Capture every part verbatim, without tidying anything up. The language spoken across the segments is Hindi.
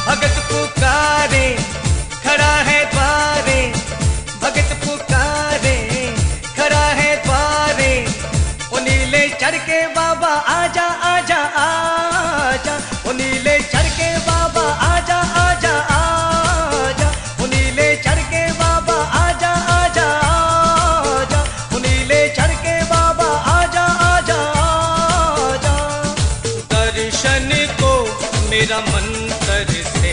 भगत पुकारे खड़ा है द्वारे, भगत पुकारे खड़ा है द्वारे। ओ नीले चढ़ के बाबा आजा आजा आजा, ओ नीले चढ़ के बाबा आजा आजा आजा, ओ नीले चढ़ के बाबा आजा आजा आजा, ओ नीले चढ़ के बाबा आजा आजा आजा। दर्शन को मेरा मंत्र से,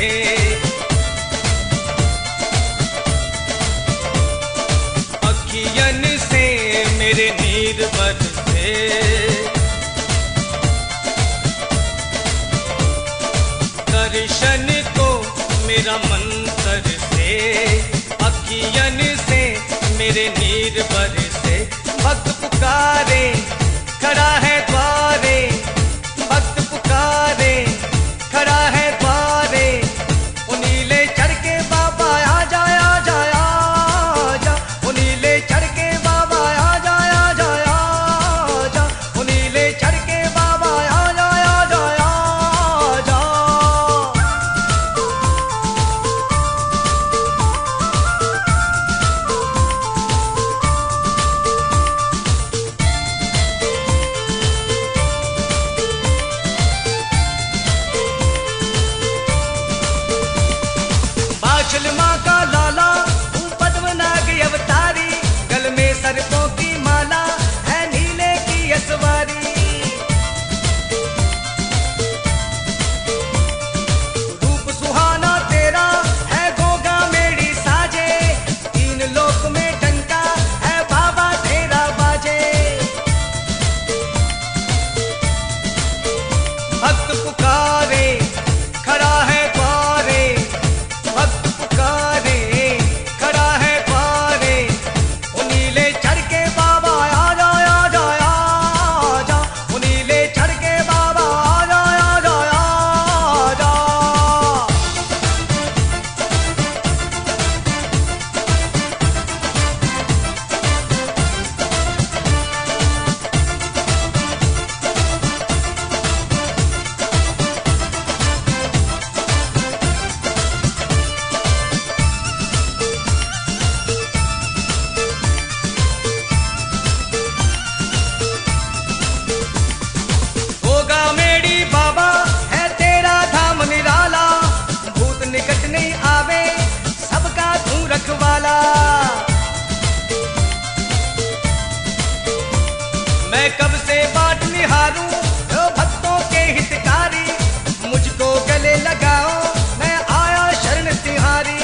अखियन से मेरे नीर बरसे, दर्शन को मेरा मंत्र से, अखियन से मेरे नीर बरसे। भक्त पुकारे खड़ा है द्वारे, भक्त पुकारे खड़ा है द्वारे। ओ नीले चढ़ के बाबा आजा आजा आजा, ओ नीले चढ़ के बाबा आजा आजा आजा, ओ नीले चढ़ के बाबा आजा आजा आजा। बाछल माँ का लाला तू पद्मनाग अवतारी, गल में सर्पों की माला है नीले की असवारी। रूप सुहाना तेरा है गोगा मेरी साजे, तीन लोक में डंका है बाबा तेरा बाजे। भक्त पुकारे खड़ा है द्वारे, भक्त पुकारे खड़ा है द्वारे। ओ नीले चढ़ के बाबा आजा आजा आजा, ओ नीले चढ़ के बाबा आजा आजा आजा। होगा मेरी बाबा है तेरा धाम निराला, भूत निकट नहीं आवे सबका तू रखवाला। मैं कब से बाट निहारूं ओ भक्तों के हितकारी, मुझको गले लगाओ मैं आया शरण तिहारी।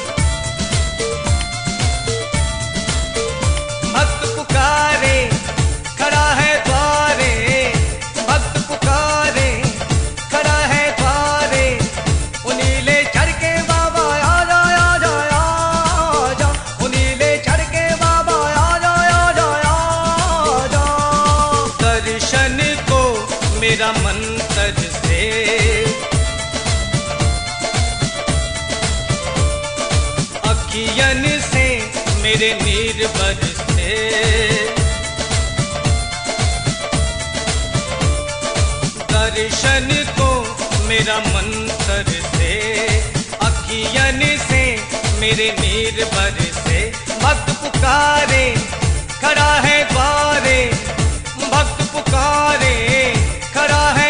भक्त पुकारे खड़ा है द्वारे, भक्त पुकारे खड़ा है द्वारे। ओ नीले चढ़ के बाबा आजा आजा आजा, ओ नीले चढ़ के बाबा आजा आजा आजा। दर्शन को मेरा मंत्र से, अखियन से मेरे नीर बरसे, दर्शन को मेरा मंत्र से, अखियन से मेरे नीर बरसे। भक्त पुकारे खड़ा है द्वारे, भक्त पुकारे खड़ा है